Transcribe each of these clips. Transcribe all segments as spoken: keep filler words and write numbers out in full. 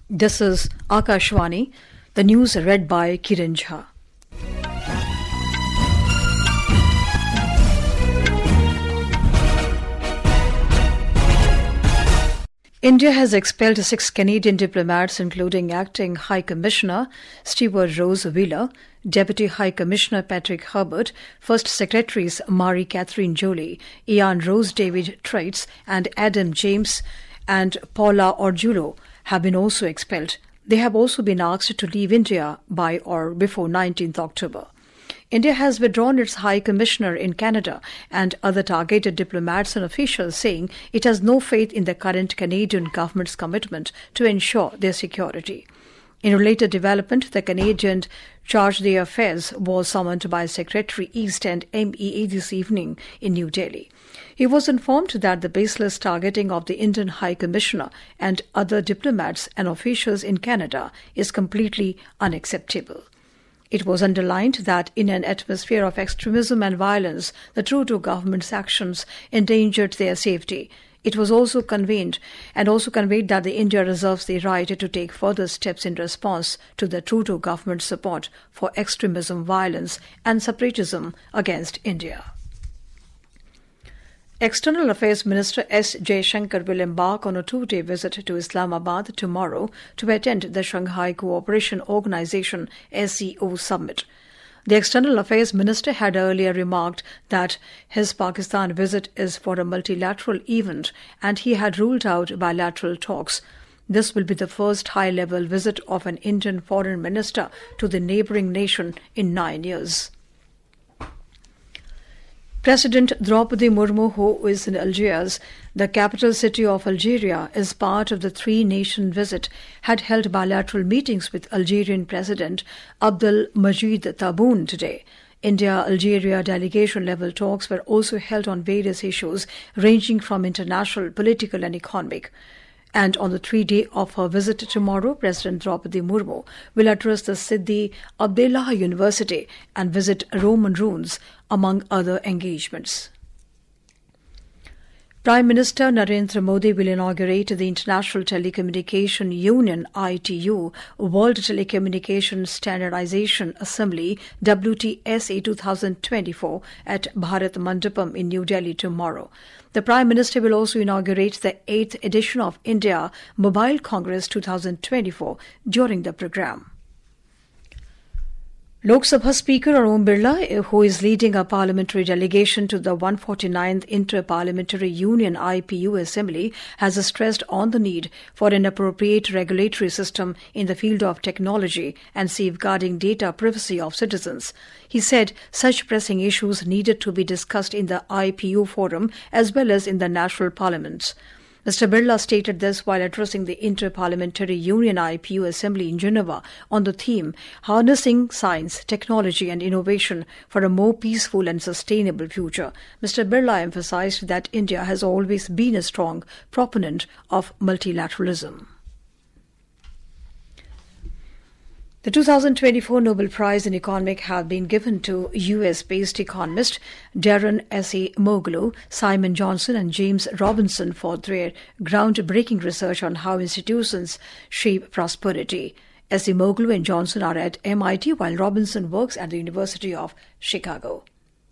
This is Akashvani, the news read by Kiran Jha. India has expelled six Canadian diplomats, including Acting High Commissioner Stewart Rose Wheeler, Deputy High Commissioner Patrick Herbert, First Secretaries Marie Catherine Jolie, Ian Rose David Traits, and Adam James and Paula Orjulo have been also expelled. They have also been asked to leave India by or before nineteenth October. India has withdrawn its High Commissioner in Canada and other targeted diplomats and officials, saying it has no faith in the current Canadian government's commitment to ensure their security. In a related development, the Canadian Charge d'Affaires was summoned by Secretary East and M E A this evening in New Delhi. He was informed that the baseless targeting of the Indian High Commissioner and other diplomats and officials in Canada is completely unacceptable. It was underlined that in an atmosphere of extremism and violence, the Trudeau government's actions endangered their safety. It was also conveyed and also conveyed that the India reserves the right to take further steps in response to the Trudeau government's support for extremism, violence and separatism against India. External Affairs Minister S. Jaishankar will embark on a two-day visit to Islamabad tomorrow to attend the Shanghai Cooperation Organization S C O summit. The External Affairs Minister had earlier remarked that his Pakistan visit is for a multilateral event and he had ruled out bilateral talks. This will be the first high-level visit of an Indian foreign minister to the neighbouring nation in nine years. President Draupadi Murmu, who is in Algiers, the capital city of Algeria, as part of the three-nation visit, had held bilateral meetings with Algerian President Abdel Majid Tebboune today. India-Algeria delegation-level talks were also held on various issues ranging from international, political and economic. And on the three-day of her visit tomorrow, President Draupadi Murmu will address the Sidi Abdellah University and visit Roman ruins, among other engagements. Prime Minister Narendra Modi will inaugurate the International Telecommunication Union I T U World Telecommunication Standardization Assembly W T S A twenty twenty-four at Bharat Mandapam in New Delhi tomorrow. The Prime Minister will also inaugurate the eighth edition of India Mobile Congress twenty twenty-four during the programme. Lok Sabha Speaker Om Birla, who is leading a parliamentary delegation to the one hundred forty-ninth Inter-Parliamentary Union I P U Assembly, has stressed on the need for an appropriate regulatory system in the field of technology and safeguarding data privacy of citizens. He said such pressing issues needed to be discussed in the I P U forum as well as in the national parliaments. Mister Birla stated this while addressing the Inter-Parliamentary Union I P U Assembly in Geneva on the theme Harnessing Science, Technology and Innovation for a More Peaceful and Sustainable Future. Mister Birla emphasized that India has always been a strong proponent of multilateralism. The two thousand twenty-four Nobel Prize in Economics have been given to U S-based economist Darren Acemoglu, Simon Johnson and James Robinson for their groundbreaking research on how institutions shape prosperity. Acemoglu and Johnson are at M I T while Robinson works at the University of Chicago.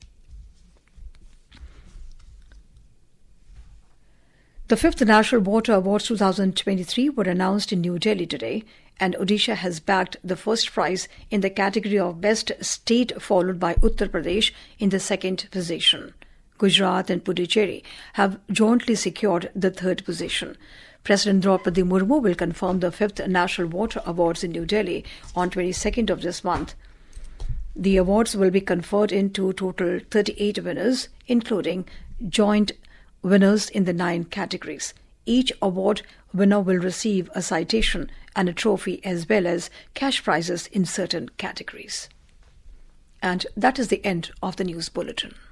The fifth National Water Awards twenty twenty-three were announced in New Delhi today, and Odisha has bagged the first prize in the category of Best State, followed by Uttar Pradesh in the second position. Gujarat and Puducherry have jointly secured the third position. President Draupadi Murmu will confirm the fifth National Water Awards in New Delhi on twenty-second of this month. The awards will be conferred into total thirty-eight winners, including joint winners in the nine categories. Each award winner will receive a citation and a trophy as well as cash prizes in certain categories. And that is the end of the news bulletin.